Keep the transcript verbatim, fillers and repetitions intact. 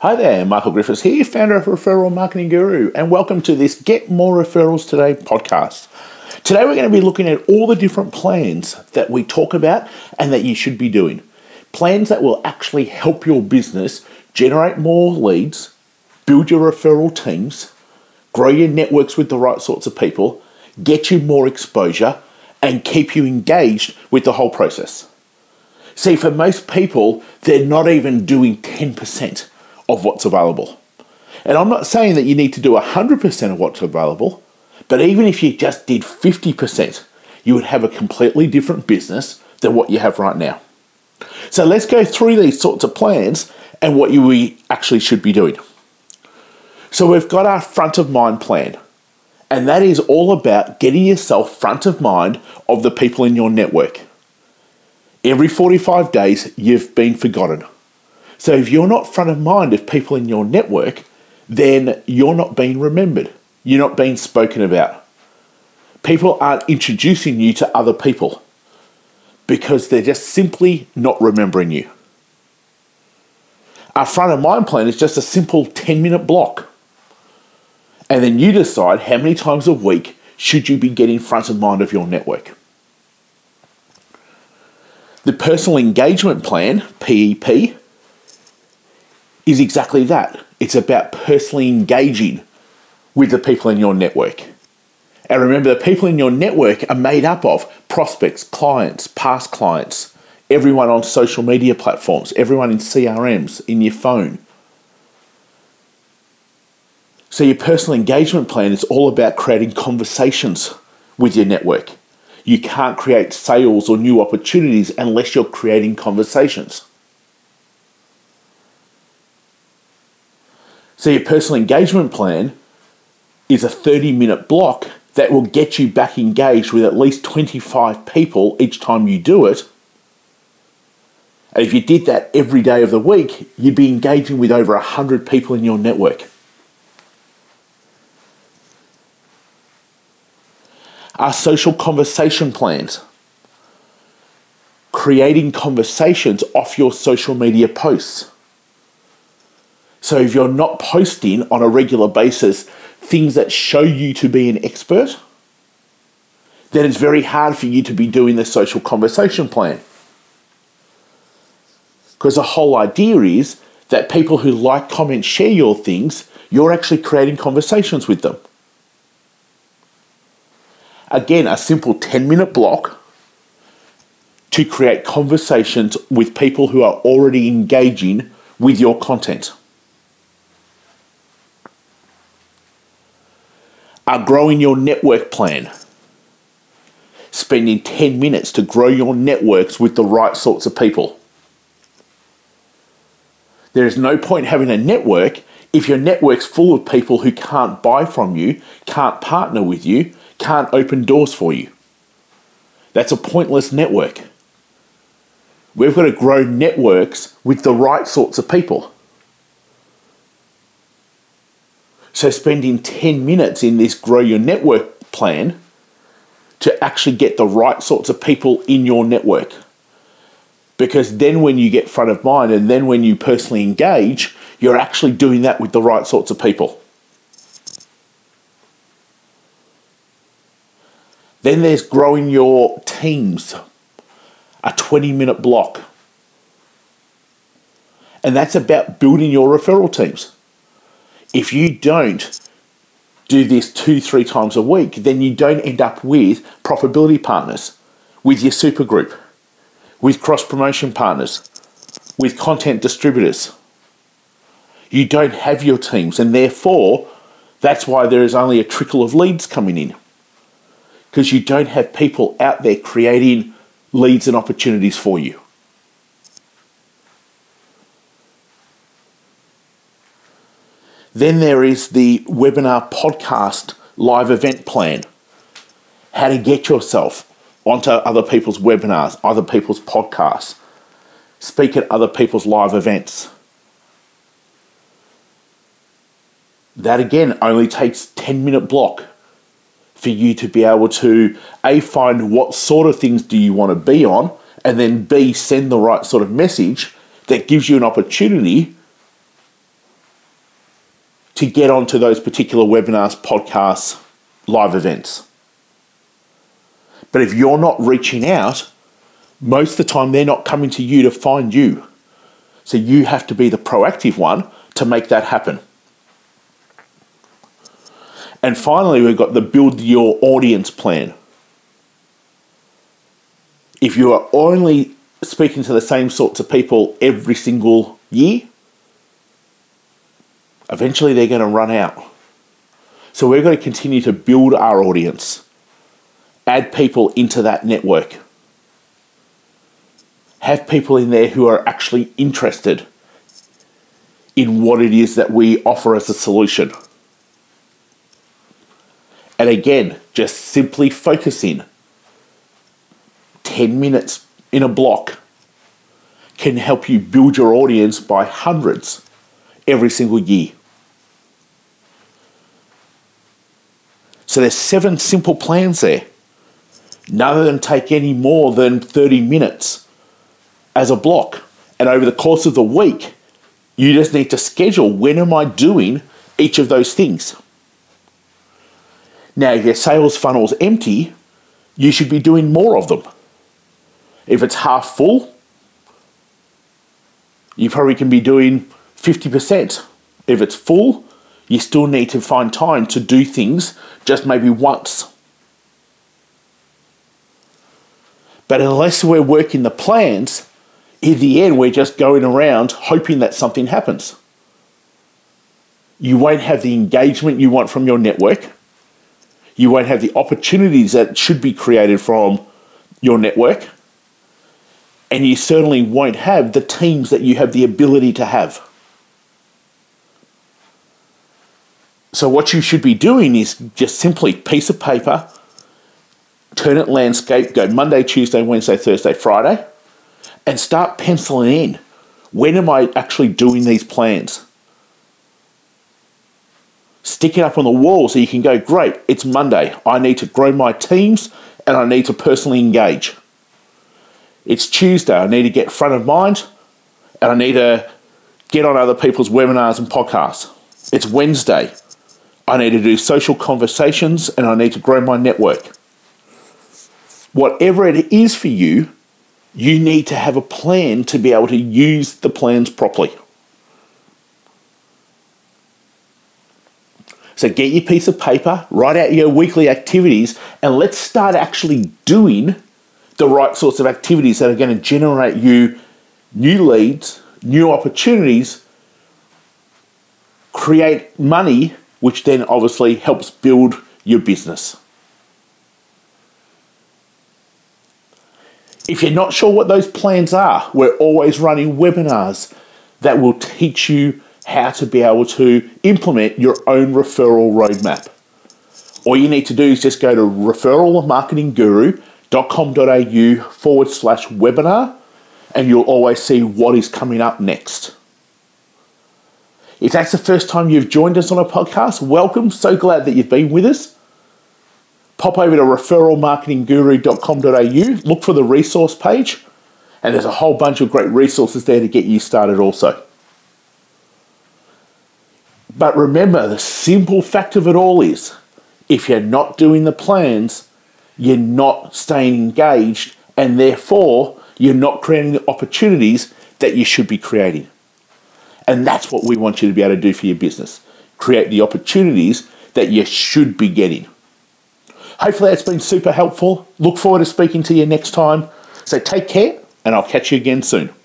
Hi there, Michael Griffiths here, founder of Referral Marketing Guru, and welcome to this Get More Referrals Today podcast. Today we're going to be looking at all the different plans that we talk about and that you should be doing. Plans that will actually help your business generate more leads, build your referral teams, grow your networks with the right sorts of people, get you more exposure, and keep you engaged with the whole process. See, for most people, they're not even doing ten percent of what's available. And I'm not saying that you need to do one hundred percent of what's available, but even if you just did fifty percent, you would have a completely different business than what you have right now. So let's go through these sorts of plans and what you we actually should be doing. So we've got our front of mind plan, and that is all about getting yourself front of mind of the people in your network. Every forty-five days, you've been forgotten. So if you're not front of mind of people in your network, then you're not being remembered. You're not being spoken about. People aren't introducing you to other people because they're just simply not remembering you. Our front of mind plan is just a simple ten minute block. And then you decide how many times a week should you be getting front of mind of your network. The personal engagement plan, P E P, is exactly that. It's about personally engaging with the people in your network. And remember, the people in your network are made up of prospects, clients, past clients, everyone on social media platforms, everyone in C R Ms, in your phone. So your personal engagement plan is all about creating conversations with your network. You can't create sales or new opportunities unless you're creating conversations. So your personal engagement plan is a thirty minute block that will get you back engaged with at least twenty-five people each time you do it. And if you did that every day of the week, you'd be engaging with over one hundred people in your network. Our social conversation plans. Creating conversations off your social media posts. So if you're not posting on a regular basis things that show you to be an expert, then it's very hard for you to be doing the social conversation plan. Because the whole idea is that people who like, comment, share your things, you're actually creating conversations with them. Again, a simple ten minute block to create conversations with people who are already engaging with your content. Are growing your network plan. Spending ten minutes to grow your networks with the right sorts of people. There is no point having a network if your network's full of people who can't buy from you, can't partner with you, can't open doors for you. That's a pointless network. We've got to grow networks with the right sorts of people. So spending ten minutes in this grow your network plan to actually get the right sorts of people in your network. Because then when you get front of mind and then when you personally engage, you're actually doing that with the right sorts of people. Then there's growing your teams, a twenty minute block. And that's about building your referral teams. If you don't do this two, three times a week, then you don't end up with profitability partners, with your super group, with cross-promotion partners, with content distributors. You don't have your teams, and therefore, that's why there is only a trickle of leads coming in. Because you don't have people out there creating leads and opportunities for you. Then there is the webinar podcast live event plan. How to get yourself onto other people's webinars, other people's podcasts, speak at other people's live events. That again only takes ten minute block for you to be able to A, find what sort of things do you want to be on, and then B, send the right sort of message that gives you an opportunity to get onto those particular webinars, podcasts, live events. But if you're not reaching out, most of the time they're not coming to you to find you. So you have to be the proactive one to make that happen. And finally, we've got the build your audience plan. If you are only speaking to the same sorts of people every single year, eventually they're going to run out. So we're going to continue to build our audience, add people into that network, have people in there who are actually interested in what it is that we offer as a solution. And again, just simply focusing ten minutes in a block can help you build your audience by hundreds every single year. So there's seven simple plans there. None of them take any more than thirty minutes as a block. And over the course of the week, you just need to schedule, when am I doing each of those things? Now, if your sales funnel's empty, you should be doing more of them. If it's half full, you probably can be doing fifty percent. If it's full, you still need to find time to do things just maybe once. But unless we're working the plans, in the end, we're just going around hoping that something happens. You won't have the engagement you want from your network. You won't have the opportunities that should be created from your network. And you certainly won't have the teams that you have the ability to have. So what you should be doing is just simply piece of paper, turn it landscape, go Monday, Tuesday, Wednesday, Thursday, Friday, and start penciling in, when am I actually doing these plans? Stick it up on the wall so you can go, great, it's Monday. I need to grow my teams and I need to personally engage. It's Tuesday. I need to get front of mind and I need to get on other people's webinars and podcasts. It's Wednesday. I need to do social conversations and I need to grow my network. Whatever it is for you, you need to have a plan to be able to use the plans properly. So get your piece of paper, write out your weekly activities, and let's start actually doing the right sorts of activities that are going to generate you new leads, new opportunities, create money, which then obviously helps build your business. If you're not sure what those plans are, we're always running webinars that will teach you how to be able to implement your own referral roadmap. All you need to do is just go to referral marketing guru dot com dot a u forward slash webinar and you'll always see what is coming up next. If that's the first time you've joined us on a podcast, welcome. So glad that you've been with us. Pop over to referral marketing guru dot com dot a u, look for the resource page, and there's a whole bunch of great resources there to get you started also. But remember, the simple fact of it all is, if you're not doing the plans, you're not staying engaged, and therefore you're not creating the opportunities that you should be creating. And that's what we want you to be able to do for your business. Create the opportunities that you should be getting. Hopefully that's been super helpful. Look forward to speaking to you next time. So take care, and I'll catch you again soon.